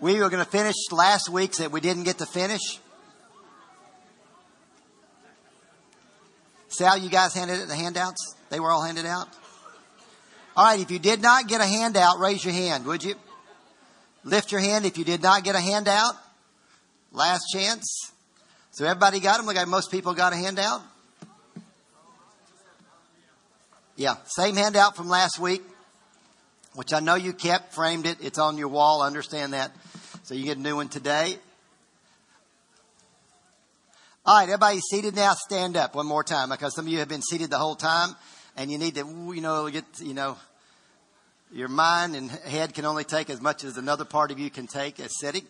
We were going to finish last week's that we didn't get to finish. See how you guys handed the handouts? They were all handed out. All right, if you did not get a handout, raise your hand, would you? Lift your hand if you did not get a handout. Last chance. So everybody got them? Look like most people got a handout. Yeah, same handout from last week, which I know you kept, framed it. It's on your wall. I understand that. So you get a new one today. All right, everybody seated now, stand up one more time, because some of you have been seated the whole time and you need to, get, your mind and head can only take as much as another part of you can take as sitting.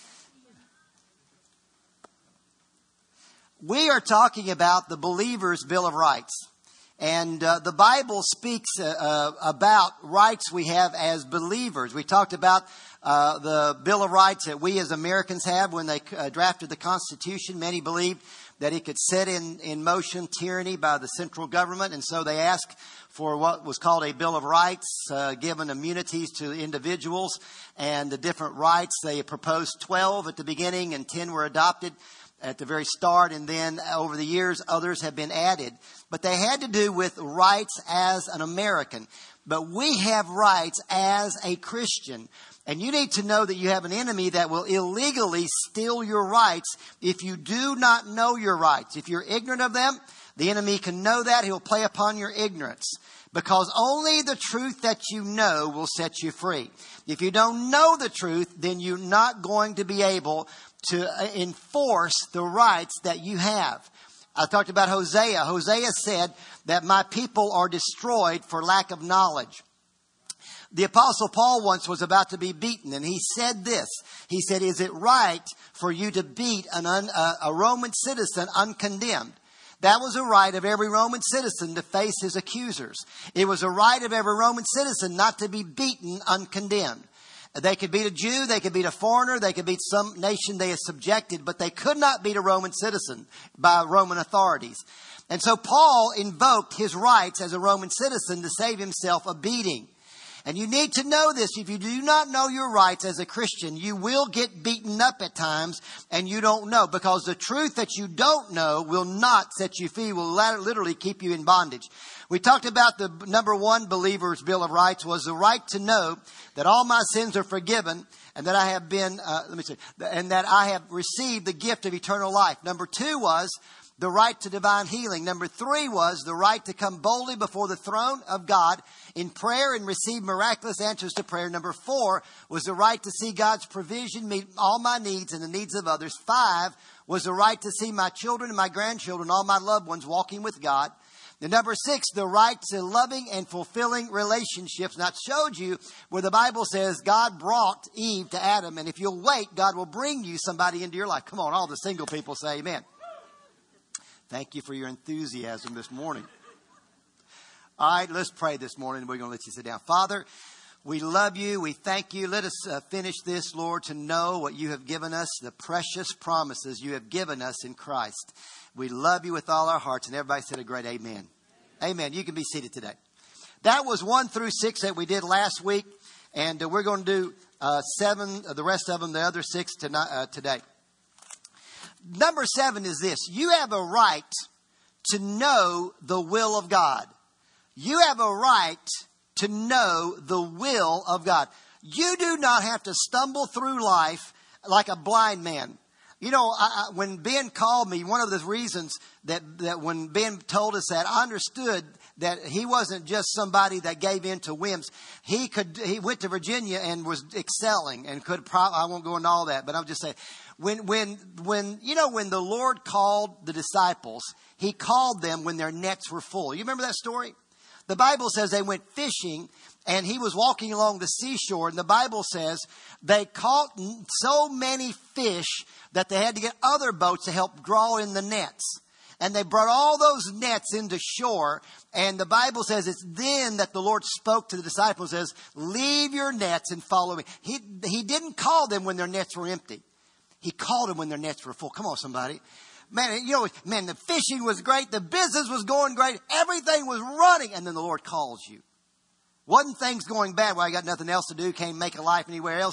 We are talking about the believer's Bill of Rights. And the Bible speaks about rights we have as believers. We talked about the Bill of Rights that we as Americans have when they drafted the Constitution. Many believed that it could set in motion tyranny by the central government. And so they asked for what was called a Bill of Rights, given immunities to individuals and the different rights. They proposed 12 at the beginning and 10 were adopted at the very start, and then over the years, others have been added. But they had to do with rights as an American. But we have rights as a Christian. And you need to know that you have an enemy that will illegally steal your rights if you do not know your rights. If you're ignorant of them, the enemy can know that. He'll play upon your ignorance. Because only the truth that you know will set you free. If you don't know the truth, then you're not going to be able to enforce the rights that you have. I talked about Hosea. Hosea said that my people are destroyed for lack of knowledge. The Apostle Paul once was about to be beaten, and he said this. He said, is it right for you to beat a Roman citizen uncondemned? That was a right of every Roman citizen to face his accusers. It was a right of every Roman citizen not to be beaten uncondemned. They could beat a Jew, they could beat a foreigner, they could beat some nation they had subjected, but they could not beat a Roman citizen by Roman authorities. And so Paul invoked his rights as a Roman citizen to save himself a beating. And you need to know this. If you do not know your rights as a Christian, you will get beaten up at times and you don't know. Because the truth that you don't know will not set you free, will literally keep you in bondage. We talked about the number one believer's Bill of Rights was the right to know that all my sins are forgiven and that I have been, and that I have received the gift of eternal life. Number two was the right to divine healing. Number three was the right to come boldly before the throne of God in prayer and receive miraculous answers to prayer. Number four was the right to see God's provision meet all my needs and the needs of others. 5 was the right to see my children and my grandchildren, all my loved ones, walking with God. And number 6, the right to loving and fulfilling relationships. And I showed you where the Bible says God brought Eve to Adam. And if you'll wait, God will bring you somebody into your life. Come on, all the single people say amen. Thank you for your enthusiasm this morning. All right, let's pray this morning. We're going to let you sit down. Father, we love you. We thank you. Let us finish this, Lord, to know what you have given us, the precious promises you have given us in Christ. We love you with all our hearts. And everybody said a great amen. Amen. You can be seated today. That was 1 through 6 that we did last week. And we're going to do 7, the rest of them, the other 6 today. Number 7 is this. You have a right to know the will of God. You have a right to know the will of God. You do not have to stumble through life like a blind man. You know, when Ben called me, one of the reasons that when Ben told us that, I understood that he wasn't just somebody that gave in to whims. He went to Virginia and was excelling and I won't go into all that, but I'll just say, when the Lord called the disciples, he called them when their nets were full. You remember that story? The Bible says they went fishing and he was walking along the seashore, and the Bible says they caught so many fish that they had to get other boats to help draw in the nets. And they brought all those nets into shore. And the Bible says it's then that the Lord spoke to the disciples, says, leave your nets and follow me. He didn't call them when their nets were empty. He called them when their nets were full. Come on, somebody. Man, the fishing was great. The business was going great. Everything was running. And then the Lord calls you. Wasn't things going bad? Well, I got nothing else to do. Can't make a life anywhere else.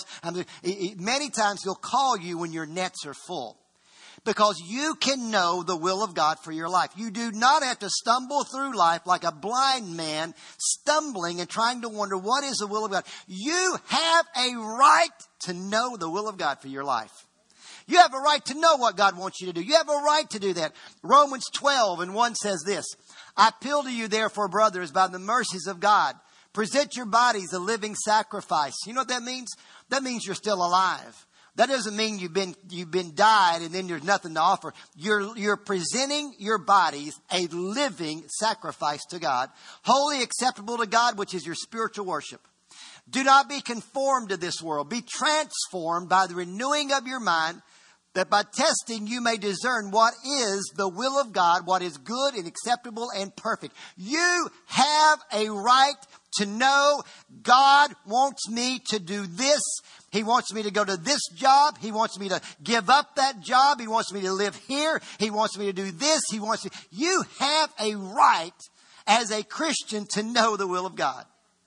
Many times he'll call you when your nets are full. Because you can know the will of God for your life. You do not have to stumble through life like a blind man, stumbling and trying to wonder what is the will of God. You have a right to know the will of God for your life. You have a right to know what God wants you to do. You have a right to do that. Romans 12:1 says this, I appeal to you therefore, brothers, by the mercies of God, present your bodies a living sacrifice. You know what that means? That means you're still alive. That doesn't mean you've been died and then there's nothing to offer. You're presenting your bodies a living sacrifice to God, wholly acceptable to God, which is your spiritual worship. Do not be conformed to this world. Be transformed by the renewing of your mind, that by testing you may discern what is the will of God, what is good and acceptable and perfect. You have a right to know God wants me to do this. He wants me to go to this job. He wants me to give up that job. He wants me to live here. He wants me to do this. You have a right as a Christian to know the will of God.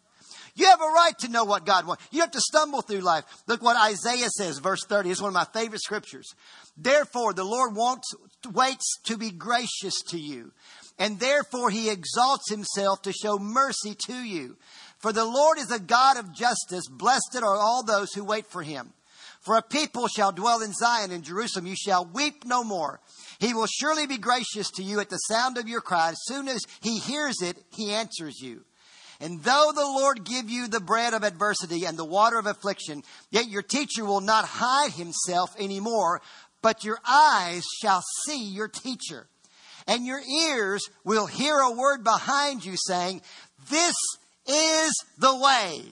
You have a right to know what God wants. You have to stumble through life. Look what Isaiah says, verse 30. It's one of my favorite scriptures. Therefore, the Lord waits to be gracious to you, and therefore he exalts himself to show mercy to you. For the Lord is a God of justice. Blessed are all those who wait for him. For a people shall dwell in Zion, in Jerusalem. You shall weep no more. He will surely be gracious to you at the sound of your cry. As soon as he hears it, he answers you. And though the Lord give you the bread of adversity and the water of affliction, yet your teacher will not hide himself anymore, but your eyes shall see your teacher. And your ears will hear a word behind you saying, this is the way.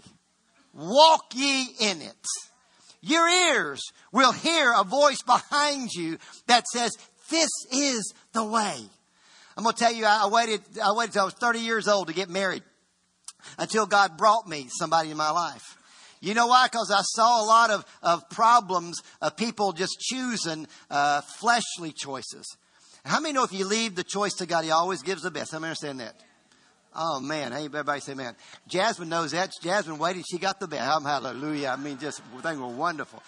Walk ye in it. Your ears will hear a voice behind you that says, this is the way. I'm going to tell you, I waited till I was 30 years old to get married until God brought me somebody in my life. You know why? Because I saw a lot of problems of people just choosing fleshly choices. How many know if you leave the choice to God, he always gives the best? How many understand that? Oh, man. Hey, everybody say amen. Jasmine knows that. Jasmine waited. She got the best. Hallelujah. I mean, just things were wonderful.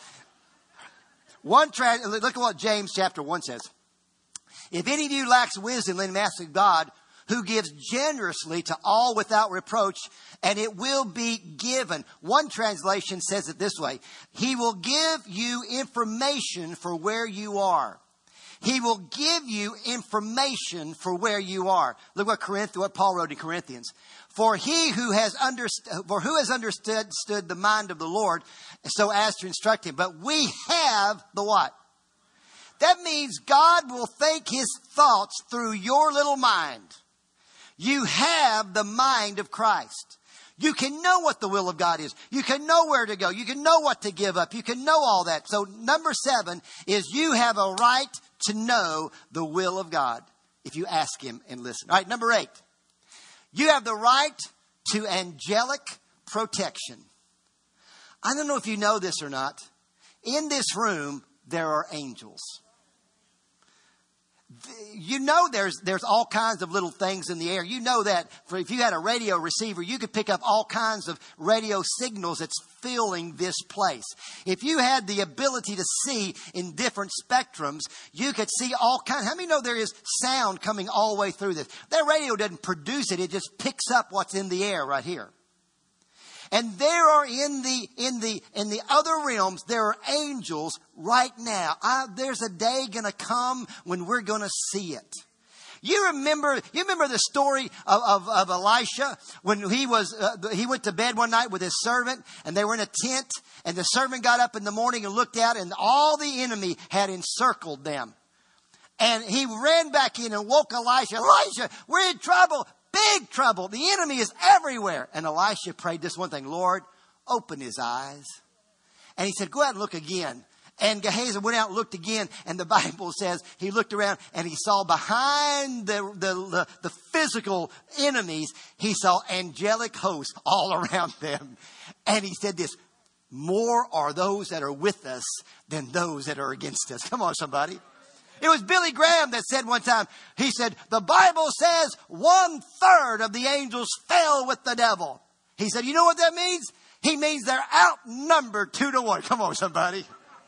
Look at what James chapter 1 says. If any of you lacks wisdom, let him ask of God, who gives generously to all without reproach, and it will be given. One translation says it this way. He will give you information for where you are. He will give you information for where you are. Look what Paul wrote in Corinthians. For who has understood the mind of the Lord, so as to instruct him. But we have the what? That means God will think his thoughts through your little mind. You have the mind of Christ. You can know what the will of God is. You can know where to go. You can know what to give up. You can know all that. So number 7 is you have a right to know the will of God if you ask him and listen. All right, number 8. You have the right to angelic protection. I don't know if you know this or not. In this room, there are angels. You know there's all kinds of little things in the air. You know that if you had a radio receiver, you could pick up all kinds of radio signals that's filling this place. If you had the ability to see in different spectrums, you could see all kinds. How many know there is sound coming all the way through this? That radio doesn't produce it. It just picks up what's in the air right here. And there are in the other realms, there are angels right now. There's a day going to come when we're going to see it. You remember the story of Elisha when he went to bed one night with his servant and they were in a tent and the servant got up in the morning and looked out and all the enemy had encircled them. And he ran back in and woke Elisha. Elisha, we're in trouble. Big trouble. The enemy is everywhere. And Elisha prayed this one thing. Lord, open his eyes. And he said, go out and look again. And Gehazi went out and looked again. And the Bible says he looked around and he saw behind the physical enemies, he saw angelic hosts all around them. And he said this, more are those that are with us than those that are against us. Come on, somebody. It was Billy Graham that said one time, he said, the Bible says 1/3 of the angels fell with the devil. He said, you know what that means? He means they're outnumbered 2-1. Come on, somebody.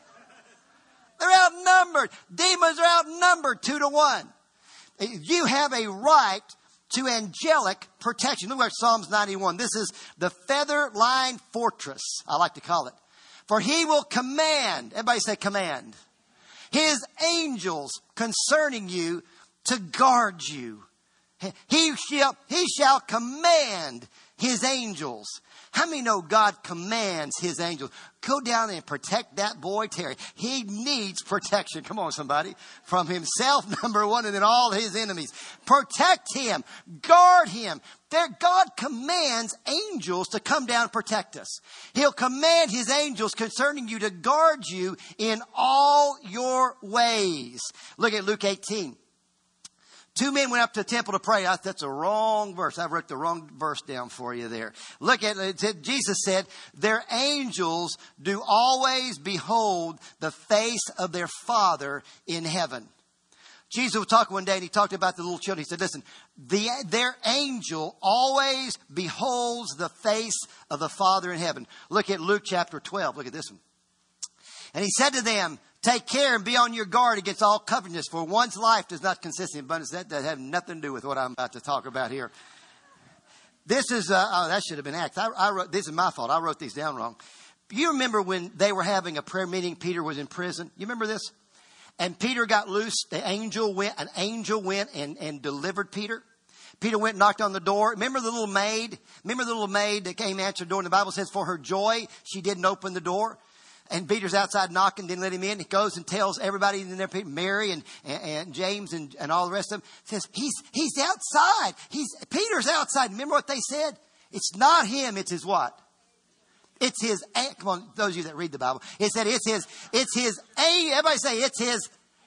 They're outnumbered. Demons are outnumbered 2-1. You have a right to angelic protection. Look at Psalms 91. This is the feather-lined fortress, I like to call it. For he will command, everybody say command, his angels concerning you to guard you. He shall command his angels. How many know God commands his angels? Go down and protect that boy, Terry. He needs protection. Come on, somebody. From himself, number one, and then all his enemies. Protect him. Guard him. God commands angels to come down and protect us. He'll command his angels concerning you to guard you in all your ways. Look at Luke 18. 2 men went up to the temple to pray. That's a wrong verse. I wrote the wrong verse down for you there. Look at it. Jesus said, their angels do always behold the face of their Father in heaven. Jesus was talking one day and he talked about the little children. He said, listen, their angel always beholds the face of the Father in heaven. Look at Luke chapter 12. Look at this one. And he said to them, take care and be on your guard against all covetousness, for one's life does not consist in abundance. That does have nothing to do with what I'm about to talk about here. This is, that should have been Acts. I wrote, this is my fault. I wrote these down wrong. You remember when they were having a prayer meeting, Peter was in prison? You remember this? And Peter got loose. An angel went and delivered Peter. Peter went and knocked on the door. Remember the little maid? Remember the little maid that came and answered the door? And the Bible says for her joy, she didn't open the door. And Peter's outside knocking, didn't let him in. He goes and tells everybody in there, Mary and James and all the rest of them, says, he's outside. Peter's outside. Remember what they said? It's not him. It's his what? It's his, come on, those of you that read the Bible. It said it's his, everybody say it's his.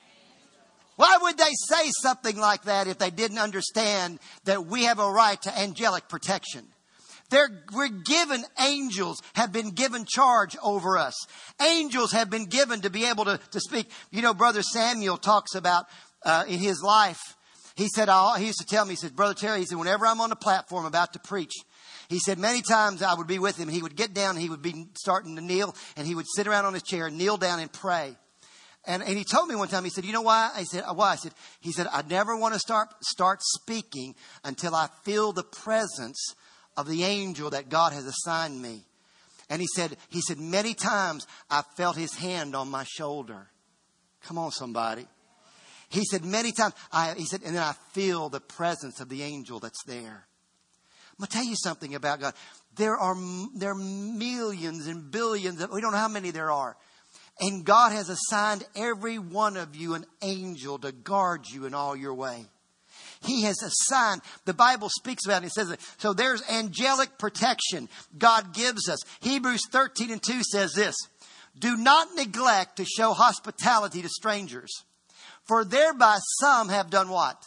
Why would they say something like that if they didn't understand that we have a right to angelic protection? We're given, angels have been given charge over us. Angels have been given to be able to speak. You know, Brother Samuel talks about in his life. He said, he used to tell me, he said, Brother Terry, he said, whenever I'm on the platform about to preach, he said, many times I would be with him. He would get down, he would be starting to kneel, and he would sit around on his chair and kneel down and pray. And he told me one time, he said, you know why? I said, why? He said, I never want to start speaking until I feel the presence of the angel that God has assigned me. And he said, many times I felt his hand on my shoulder. Come on, somebody. He said, many times, and then I feel the presence of the angel that's there. I'm going to tell you something about God. There are millions and billions, we don't know how many there are. And God has assigned every one of you an angel to guard you in all your way. He has assigned, the Bible speaks about it. It says, so there's angelic protection God gives us. Hebrews 13:2 says this, do not neglect to show hospitality to strangers, for thereby some have done what?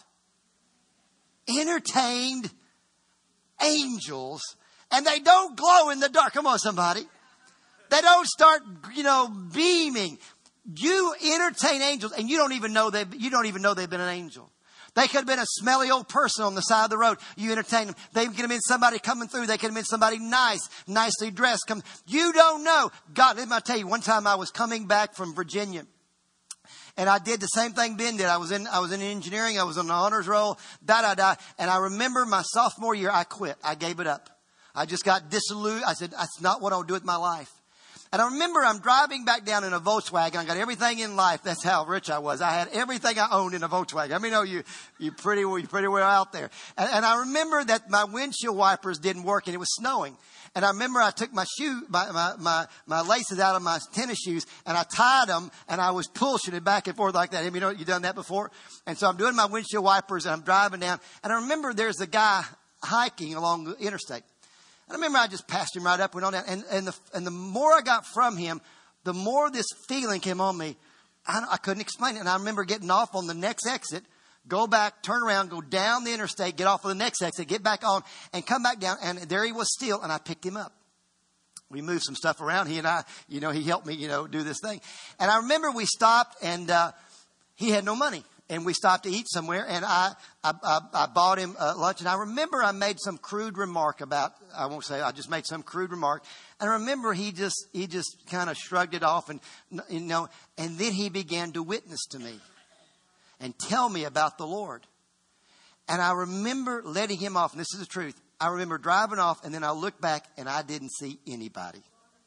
Entertained angels, and they don't glow in the dark. Come on, somebody. They don't start, beaming. You entertain angels, and you don't even know they've been an angel. They could have been a smelly old person on the side of the road. You entertain them. They could have been somebody coming through. They could have been somebody nice, nicely dressed. You don't know. God, let me tell you, one time I was coming back from Virginia. And I did the same thing Ben did. I was in engineering. I was on the honors roll. And I remember my sophomore year, I quit. I gave it up. I just got disillusioned. I said, that's not what I'll do with my life. And I remember I'm driving back down in a Volkswagen. I got everything in life. That's how rich I was. I had everything I owned in a Volkswagen. I mean, you're pretty well out there. And I remember that my windshield wipers didn't work and it was snowing. And I remember I took my laces out of my tennis shoes and I tied them and I was pushing it back and forth like that. You know, you done that before? And so I'm doing my windshield wipers and I'm driving down. And I remember there's a guy hiking along the interstate. I remember I just passed him right up, went on down. And the more I got from him, the more this feeling came on me. I couldn't explain it. And I remember getting off on the next exit, go back, turn around, go down the interstate, get off of the next exit, get back on, and come back down. And there he was still, and I picked him up. We moved some stuff around. He and I, he helped me, do this thing. And I remember we stopped, and he had no money. and we stopped to eat somewhere, and I bought him lunch. And I remember I made some crude remark about, I just made some crude remark. And I remember he just kind of shrugged it off, and then he began to witness to me and tell me about the Lord. And I remember letting him off, and this is the truth. I remember driving off, and then I looked back, and I didn't see anybody.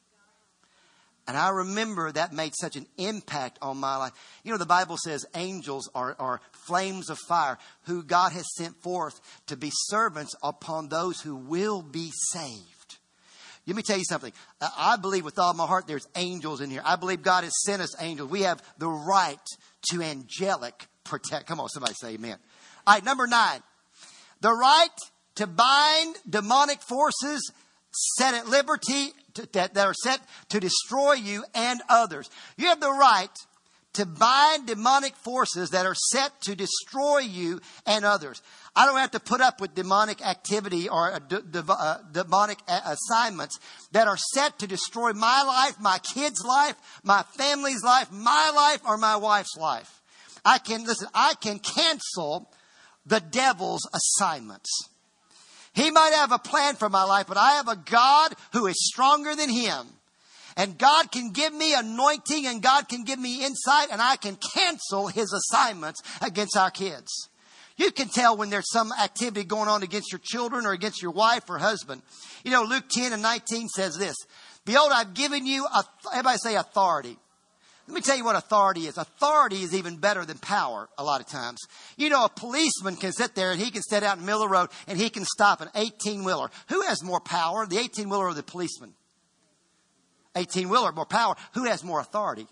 And I remember that made such an impact on my life. You know, the Bible says angels are flames of fire who God has sent forth to be servants upon those who will be saved. Let me tell you something. I believe with all my heart there's angels in here. I believe God has sent us angels. We have the right to angelic protect. Come on, somebody say amen. All right, number 9. The right to bind demonic forces set at liberty that are set to destroy you and others. You have the right to bind demonic forces that are set to destroy you and others. I don't have to put up with demonic activity or demonic assignments that are set to destroy my life, my kid's life, my family's life, my life, or my wife's life. I can cancel the devil's assignments. He might have a plan for my life, but I have a God who is stronger than him. And God can give me anointing, and God can give me insight, and I can cancel his assignments against our kids. You can tell when there's some activity going on against your children or against your wife or husband. You know, Luke 10:19 says this. Behold, I've given you, everybody say authority. Let me tell you what authority is. Authority is even better than power a lot of times. You know, a policeman can sit there and he can sit out in the middle of the road and he can stop an 18-wheeler. Who has more power, the 18-wheeler or the policeman? 18-wheeler, more power. Who has more authority?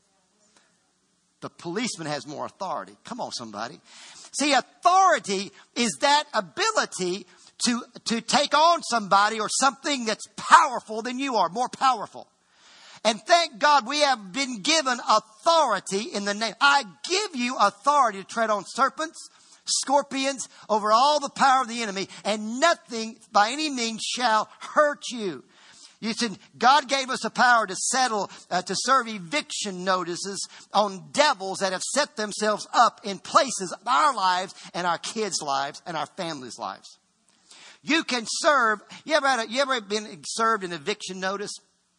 The policeman has more authority. Come on, somebody. See, authority is that ability to take on somebody or something that's powerful than you are, more powerful. And thank God we have been given authority in the name. I give you authority to tread on serpents, scorpions, over all the power of the enemy, and nothing by any means shall hurt you. You said God gave us the power to to serve eviction notices on devils that have set themselves up in places of our lives and our kids' lives and our families' lives. You can serve. You ever been served an eviction notice?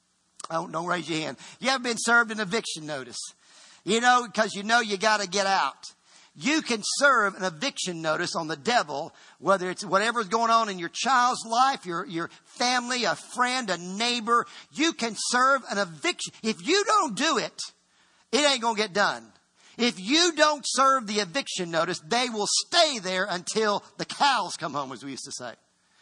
Oh, don't raise your hand. You ever been served an eviction notice? You know, because you got to get out. You can serve an eviction notice on the devil, whether it's whatever's going on in your child's life, your family, a friend, a neighbor. You can serve an eviction. If you don't do it, it ain't going to get done. If you don't serve the eviction notice, they will stay there until the cows come home, as we used to say.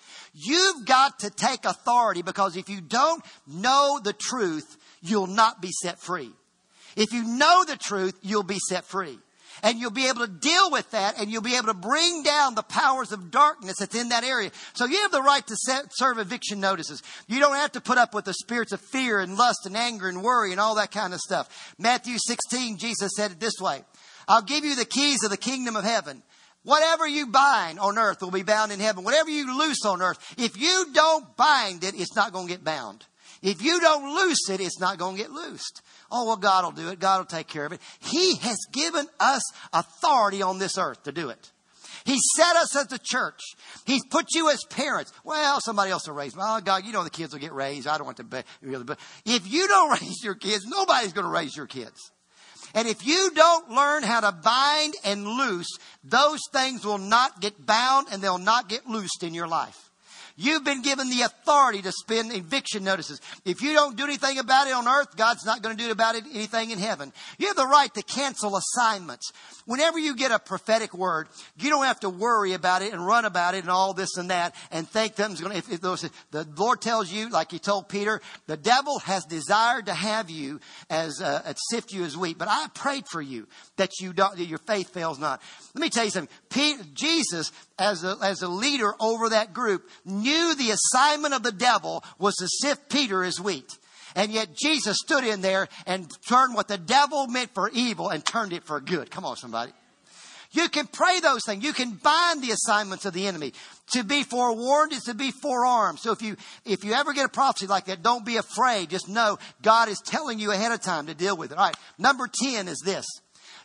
You've got to take authority, because if you don't know the truth, you'll not be set free. If you know the truth, you'll be set free. And you'll be able to deal with that, and you'll be able to bring down the powers of darkness that's in that area. So you have the right to serve eviction notices. You don't have to put up with the spirits of fear and lust and anger and worry and all that kind of stuff. Matthew 16, Jesus said it this way. I'll give you the keys of the kingdom of heaven. Whatever you bind on earth will be bound in heaven. Whatever you loose on earth, if you don't bind it, it's not going to get bound. If you don't loose it, it's not going to get loosed. Oh, well, God will do it. God will take care of it. He has given us authority on this earth to do it. He set us as a church. He's put you as parents. Well, somebody else will raise them. Oh, God, the kids will get raised. I don't want to be really. But if you don't raise your kids, nobody's going to raise your kids. And if you don't learn how to bind and loose, those things will not get bound and they'll not get loosed in your life. You've been given the authority to spend eviction notices. If you don't do anything about it on earth, God's not going to do about it anything in heaven. You have the right to cancel assignments. Whenever you get a prophetic word, you don't have to worry about it and run about it and all this and that and think something's going to. If the Lord tells you, like He told Peter, the devil has desired to have you as sift you as wheat, but I prayed for you that your faith fails not. Let me tell you something. Jesus, as a leader over that group, knew the assignment of the devil was to sift Peter as wheat. And yet Jesus stood in there and turned what the devil meant for evil and turned it for good. Come on, somebody. You can pray those things. You can bind the assignments of the enemy. To be forewarned is to be forearmed. So if you ever get a prophecy like that, don't be afraid. Just know God is telling you ahead of time to deal with it. All right. Number 10 is this.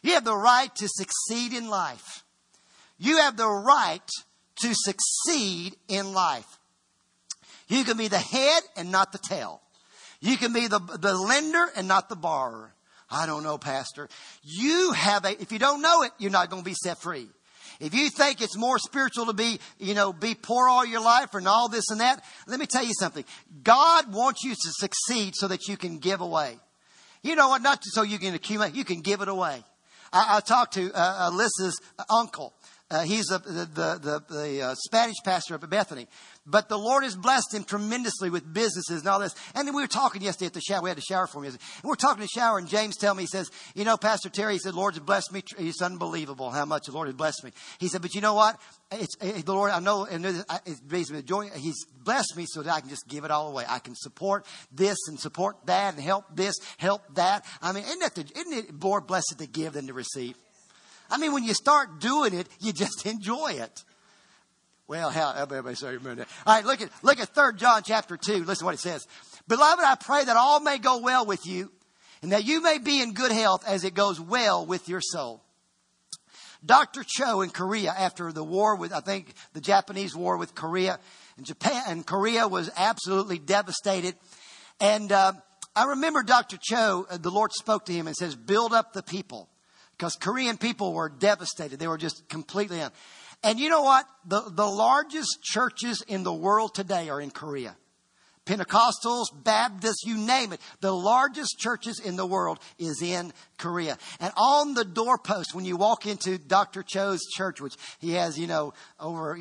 You have the right to succeed in life. You have the right to succeed in life. You can be the head and not the tail. You can be the lender and not the borrower. I don't know, Pastor. If you don't know it, you're not going to be set free. If you think it's more spiritual to be poor all your life and all this and that, let me tell you something. God wants you to succeed so that you can give away. You know what? Not so you can accumulate. You can give it away. I talked to Alyssa's uncle. He's the Spanish pastor up at Bethany. But the Lord has blessed him tremendously with businesses and all this. And then we were talking yesterday at the shower. We had a shower for him yesterday. And we're talking in the shower, and James told me, he says, you know, Pastor Terry, he said, the Lord has blessed me. It's unbelievable how much the Lord has blessed me. He said, but you know what? The Lord, I know, and it brings me joy. He's blessed me so that I can just give it all away. I can support this and support that and help this, help that. I mean, isn't it more blessed to give than to receive? I mean, when you start doing it, you just enjoy it. Well, everybody say amen. All right, look at 3 John chapter 2. Listen to what it says. Beloved, I pray that all may go well with you and that you may be in good health as it goes well with your soul. Dr. Cho in Korea, after the war with, I think, the Japanese war with Korea, and Korea was absolutely devastated. And I remember Dr. Cho, the Lord spoke to him and says, build up the people. Because Korean people were devastated. They were just completely on. And you know what? The largest churches in the world today are in Korea. Pentecostals, Baptists, you name it. The largest churches in the world is in Korea. And on the doorpost, when you walk into Dr. Cho's church, which he has, over,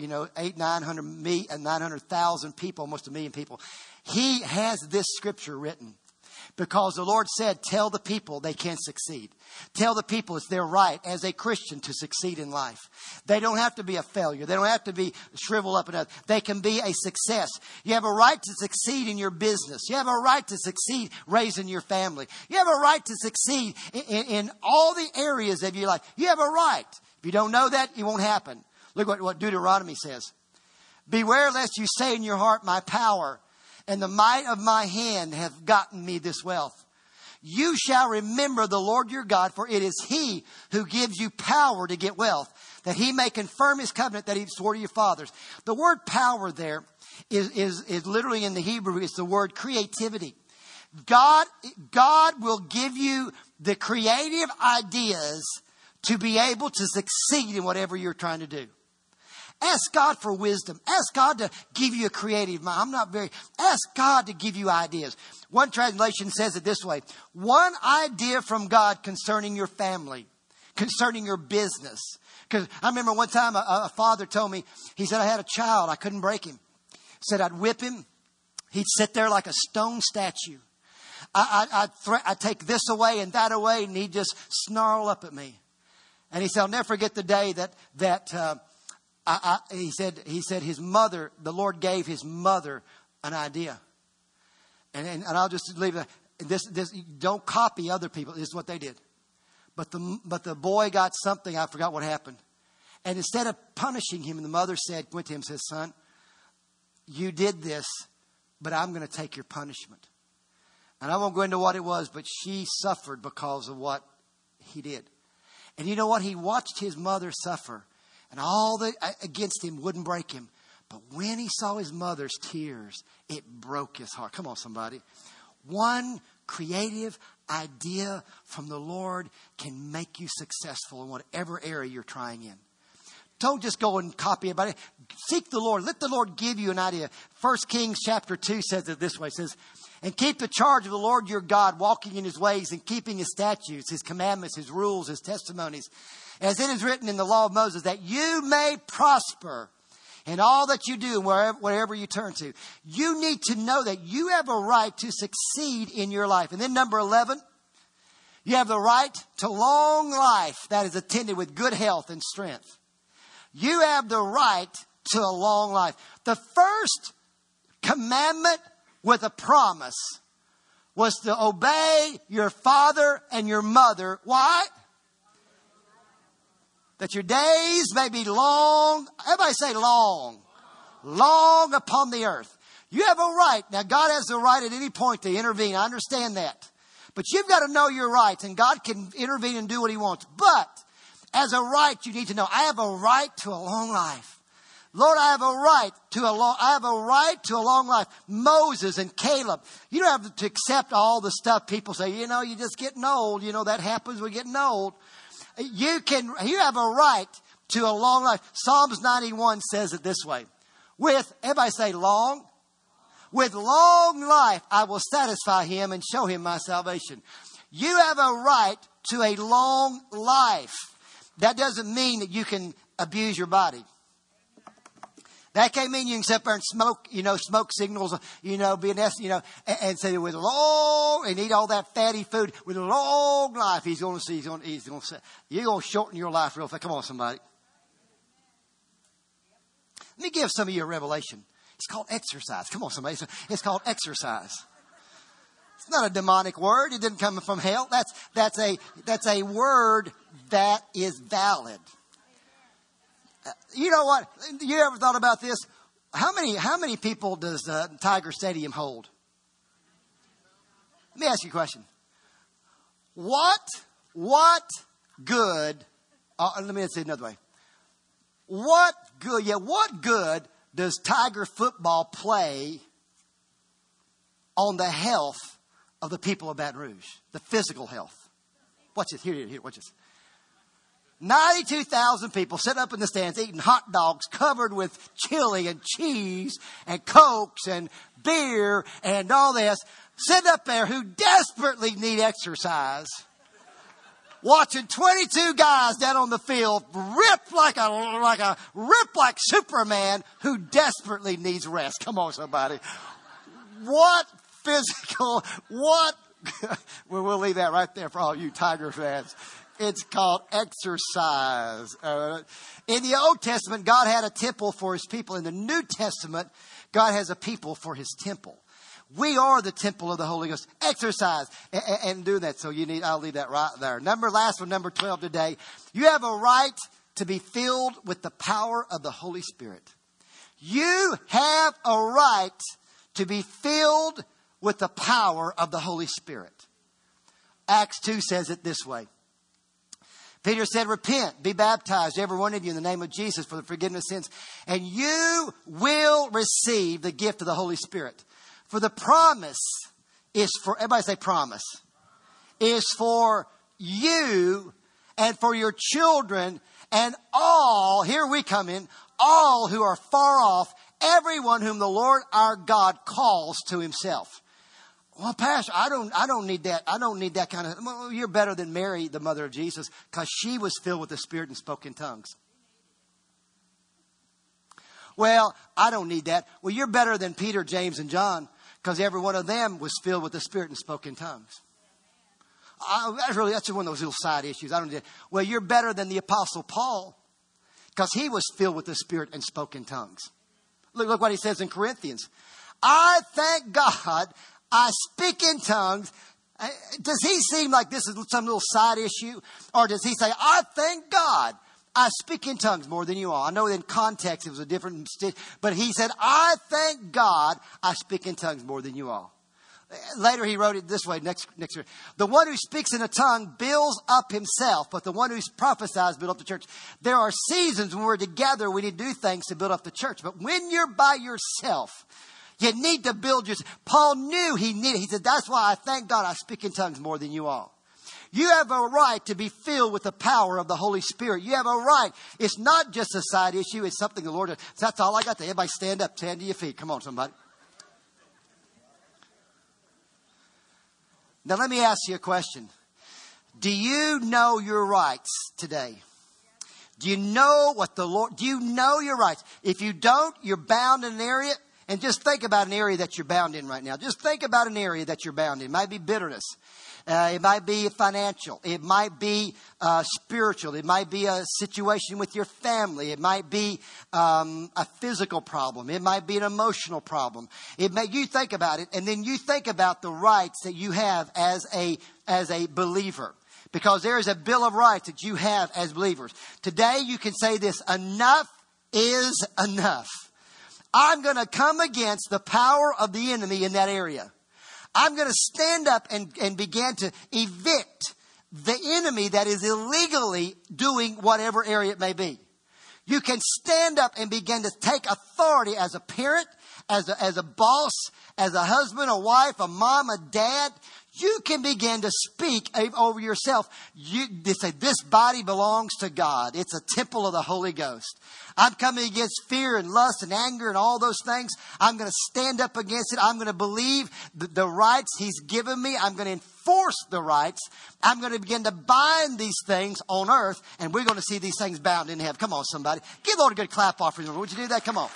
900,000 people, almost 1 million people, he has this scripture written. Because the Lord said, tell the people they can succeed. Tell the people it's their right as a Christian to succeed in life. They don't have to be a failure. They don't have to be shriveled up and up. They can be a success. You have a right to succeed in your business. You have a right to succeed raising your family. You have a right to succeed in all the areas of your life. You have a right. If you don't know that, it won't happen. Look what Deuteronomy says. Beware lest you say in your heart, my power and the might of my hand have gotten me this wealth. You shall remember the Lord your God, for it is He who gives you power to get wealth, that He may confirm His covenant that He swore to your fathers. The word power there is literally in the Hebrew, it's the word creativity. God will give you the creative ideas to be able to succeed in whatever you're trying to do. Ask God for wisdom. Ask God to give you a creative mind. Ask God to give you ideas. One translation says it this way. One idea from God concerning your family, concerning your business. Because I remember one time a father told me, he said, I had a child. I couldn't break him. He said, I'd whip him. He'd sit there like a stone statue. I'd take this away and that away, and he'd just snarl up at me. And he said, I'll never forget the day he said his mother, the Lord gave his mother an idea. And I'll just leave it. This don't copy other people. This is what they did. But the boy got something. I forgot what happened. And instead of punishing him, the mother went to him and said, son, you did this, but I'm going to take your punishment. And I won't go into what it was, but she suffered because of what he did. And you know what? He watched his mother suffer. And all against him wouldn't break him. But when he saw his mother's tears, it broke his heart. Come on, somebody. One creative idea from the Lord can make you successful in whatever area you're trying in. Don't just go and copy everybody. Seek the Lord. Let the Lord give you an idea. 1 Kings chapter 2 says it this way. It says, and keep the charge of the Lord your God, walking in His ways and keeping His statutes, His commandments, His rules, His testimonies. As it is written in the law of Moses, that you may prosper in all that you do, wherever you turn to. You need to know that you have a right to succeed in your life. And then number 11, you have the right to long life that is attended with good health and strength. You have the right to a long life. The first commandment with a promise was to obey your father and your mother. Why? That your days may be long. Everybody say long. Long upon the earth. You have a right. Now, God has the right at any point to intervene. I understand that. But you've got to know your rights, and God can intervene and do what he wants. But as a right, you need to know, I have a right to a long life. Lord, I have a right to a long life. Moses and Caleb. You don't have to accept all the stuff people say. You know, you're just getting old. You know, that happens with getting old. You have a right to a long life. Psalms 91 says it this way. Everybody say long. With long life, I will satisfy him and show him my salvation. You have a right to a long life. That doesn't mean that you can abuse your body. That can't mean you can sit there and smoke, smoke signals, and say with long, and eat all that fatty food. With a long life, you're going to shorten your life real fast. Come on, somebody. Let me give some of you a revelation. It's called exercise. Come on, somebody. It's called exercise. It's not a demonic word. It didn't come from hell. That's a word that is valid. You know what? You ever thought about this? How many people does Tiger Stadium hold? Let me ask you a question. What good? Let me say it another way. What good does Tiger football play on the health of the people of Baton Rouge? The physical health. Watch this. Here. Watch this. 92,000 people sitting up in the stands eating hot dogs covered with chili and cheese and Cokes and beer and all this. Sitting up there who desperately need exercise. Watching 22 guys down on the field rip like Superman who desperately needs rest. Come on, somebody. Well, we'll leave that right there for all you Tiger fans. It's called exercise. In the Old Testament, God had a temple for his people. In the New Testament, God has a people for his temple. We are the temple of the Holy Ghost. Exercise and do that. So I'll leave that right there. Number 12 today. You have a right to be filled with the power of the Holy Spirit. You have a right to be filled with the power of the Holy Spirit. Acts 2 says it this way. Peter said, repent, be baptized, every one of you, in the name of Jesus for the forgiveness of sins, and you will receive the gift of the Holy Spirit. For the promise is for, everybody say promise, is for you and for your children and all, here we come in, all who are far off, everyone whom the Lord our God calls to himself. Well, Pastor, I don't need that. I don't need that kind of. Well, you're better than Mary, the mother of Jesus, because she was filled with the Spirit and spoke in tongues. Well, I don't need that. Well, you're better than Peter, James, and John, because every one of them was filled with the Spirit and spoke in tongues. That's one of those little side issues. I don't need that. Well, you're better than the Apostle Paul, because he was filled with the Spirit and spoke in tongues. Look what he says in Corinthians. I thank God I speak in tongues. Does he seem like this is some little side issue? Or does he say, I thank God I speak in tongues more than you all? I know in context it was a different, but he said, I thank God I speak in tongues more than you all. Later he wrote it this way, next year. The one who speaks in a tongue builds up himself, but the one who prophesies builds up the church. There are seasons when we're together, we need to do things to build up the church. But when you're by yourself, you need to build yourself. Paul knew he needed. He said, that's why I thank God I speak in tongues more than you all. You have a right to be filled with the power of the Holy Spirit. You have a right. It's not just a side issue. It's something the Lord does. That's all I got to. Everybody stand up. Stand to your feet. Come on, somebody. Now, let me ask you a question. Do you know your rights today? Do you know do you know your rights? If you don't, you're bound in an area. And just think about an area that you're bound in right now. Just think about an area that you're bound in. It might be bitterness. It might be financial. It might be spiritual. It might be a situation with your family. It might be a physical problem. It might be an emotional problem. You think about it, and then you think about the rights that you have as a believer. Because there is a Bill of Rights that you have as believers. Today you can say this, enough is enough. I'm going to come against the power of the enemy in that area. I'm going to stand up and begin to evict the enemy that is illegally doing whatever area it may be. You can stand up and begin to take authority as a parent, as a boss, as a husband, a wife, a mom, a dad. You can begin to speak over yourself. You say, this body belongs to God. It's a temple of the Holy Ghost. I'm coming against fear and lust and anger and all those things. I'm going to stand up against it. I'm going to believe the rights He's given me. I'm going to enforce the rights. I'm going to begin to bind these things on earth, and we're going to see these things bound in heaven. Come on, somebody. Give the Lord a good clap offering. Would you do that? Come on.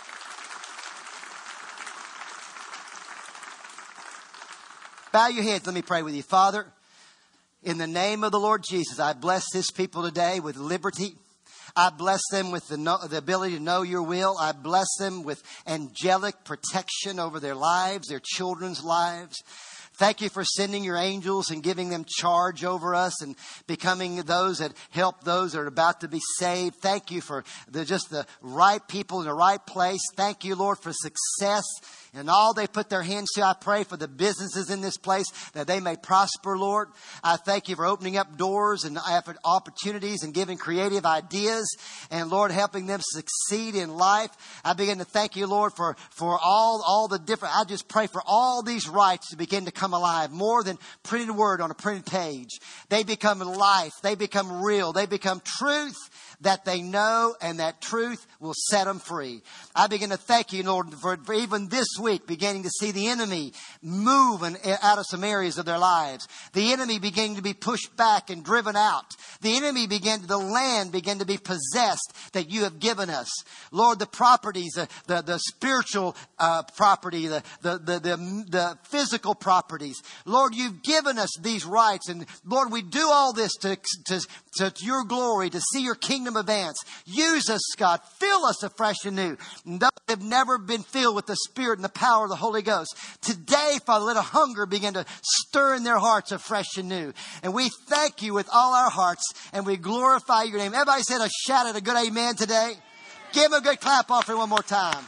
Bow your heads. Let me pray with you. Father, in the name of the Lord Jesus, I bless this people today with liberty. I bless them with the ability to know your will. I bless them with angelic protection over their lives, their children's lives. Thank you for sending your angels and giving them charge over us and becoming those that help those that are about to be saved. Thank you for just the right people in the right place. Thank you, Lord, for success and all they put their hands to. I pray for the businesses in this place that they may prosper, Lord. I thank you for opening up doors and opportunities and giving creative ideas and, Lord, helping them succeed in life. I begin to thank you, Lord, for all the different, I just pray for all these rights to begin to come alive, more than printed word on a printed page. They become life. They become real. They become truth that they know, and that truth will set them free. I begin to thank you, Lord, for even this week beginning to see the enemy move out of some areas of their lives. The enemy beginning to be pushed back and driven out. The enemy the land begin to be possessed that you have given us. Lord, the properties, the spiritual property, the physical properties. Lord, you've given us these rights, and Lord, we do all this to your glory, to see your kingdom advance. Use us, God. Fill us afresh and new. And those that have never been filled with the Spirit and the power of the Holy Ghost, today, Father, let a hunger begin to stir in their hearts afresh and new. And we thank you with all our hearts, and we glorify your name. Everybody said a shout at a good amen today. Give him a good clap offering one more time.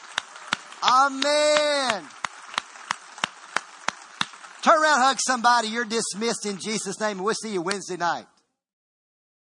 Amen. Turn around, hug somebody. You're dismissed in Jesus' name. And we'll see you Wednesday night.